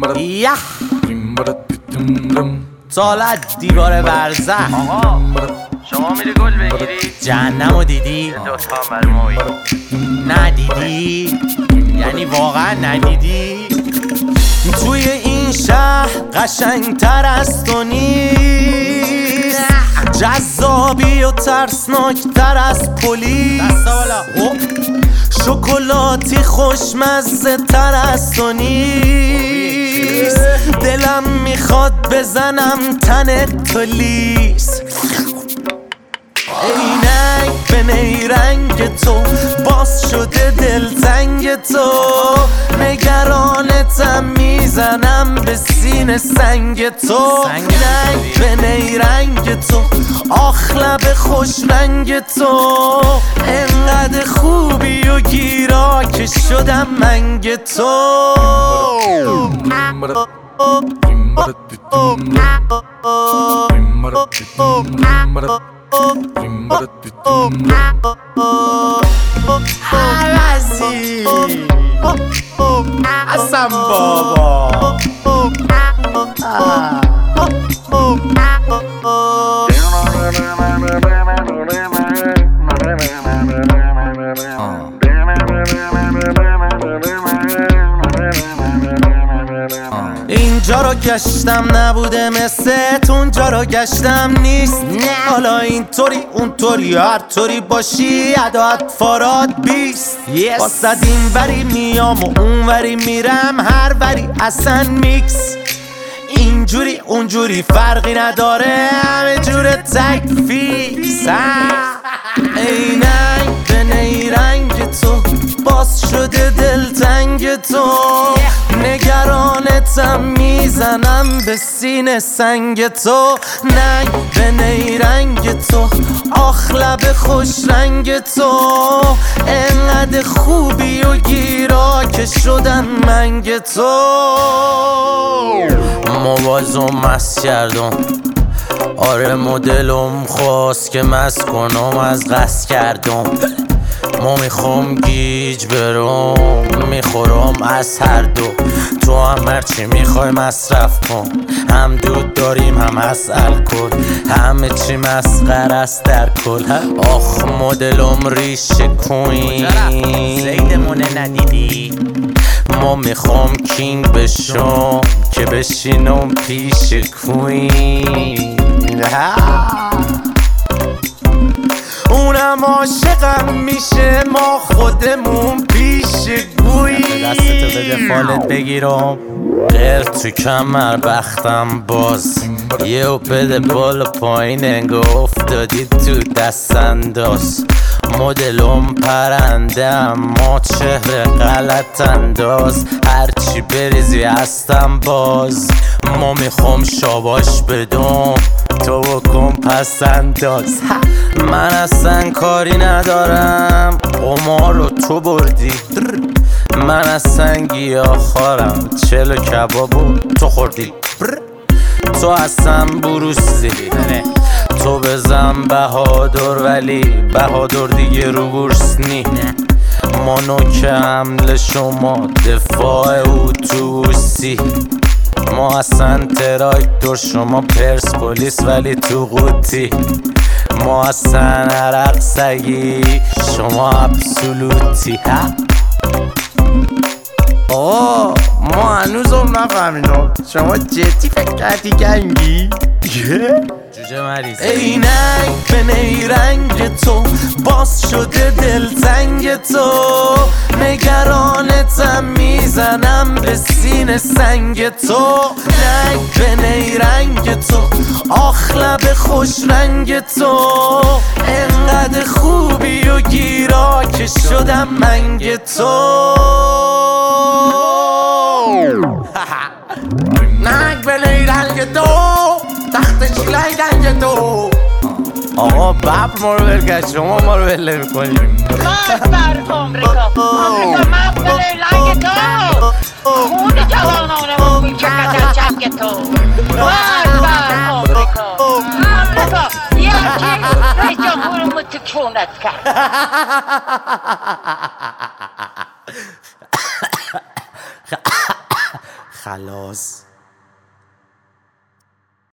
یه سالت دیوار برزخ. آقا شما میری گل بگیری؟ جهنمو دیدی؟ دوتا برای ما ندیدی؟ یعنی واقعا ندیدی؟ توی این شهر قشنگتر از تو نیست، جذابی و ترسناکتر از پلیس، شکلاتی خوشمزه تر از تو نیست. دلم میخواد بزنم تن تو لیس. عینک به نیرنگ تو باز شده دلتنگ تو، نگرانتم میزنم به سینه سنگ تو. عینک به نیرنگ تو آخ لب خوش رنگ تو، انقدر خوبی و گیرا که شدم منگ تو. عوضی حسن بابا اینجا رو گشتم نبوده مثل اونجا رو گشتم نیست. حالا اینطوری اونطوری هر طوری باشی عداد فاراد بیست. واسد این وری میام و اون وری میرم، هر وری اصلا میکس. اینجوری اونجوری فرقی نداره، همه جور تک فیکس. عینک به نیرنگ تو باز شده دلتنگ تو، نگرانتم میزنم به سینه سنگ تو. ننگ به نیرنگ تو آخ لب خوش رنگ تو، انقدر خوبی و گیرا که شدن منگ تو. موازم مست کردم، آره مدلم خواست که مست کنم از قصد کردم. ما میخوام گیج برم میخورم از هر دو، تو هم هرچی میخوای مصرف کن، هم دود داریم هم از الکل، همه چی مسخره است در کل. آخ مدلم ریش کوین زیدمونه ندیدی؟ ما میخوام کینگ بشم که بشینم پیش کوین. اونم عاشقم میشه ما خودمون پیش گویی. دستتو بده فالت بگیرم غیر تو کمر بختم باز، یهو بده بالا پایین انگار افتادی تو دست انداز. مدلم پرنده اما چهره غلط انداز، هرچی بریزی هستم باز. ما میخوام شاباش بدم تو بکن پس انداز. من اصلا کاری ندارم قمار رو تو بردی، من اصلا گیاهخوارم چلو کبابو تو خوردی. تو اصلا بروسی تو بزن بهادر، ولی بهادر دیگه رو بورس نی. ما نوک حمله شما دفاع اتوبوسی، ما اصلا تراکتور شما پرسپولیس ولی تو قوطی. ما اصلا عرق سگی شما ابسولوتی. آه ما هنوزم نفهمیدم شما جدی فکر کردی گنگی؟ جوجه مریض. عینک به نیرنگ تو باز شده دلتنگ تو، نگرانتم میزنم به سینه سنگ تو. ننگ به نیرنگ تو آخ لب خوش رنگ تو، انقدر خوبی و گیرا که شدم منگ تو. ننگ به نیرنگ تو تخت چیلای دنگ تو. آقا ببر ما رو برگرد، شما ما رو بله میکنیم. خواهد بر آمریکا مغز لنگ تو، خون جوانانمون میچکد از چنگ تو. خواهد بر آمریکا یکی رئیس جمهورمون تو کونت کرد. خلاص.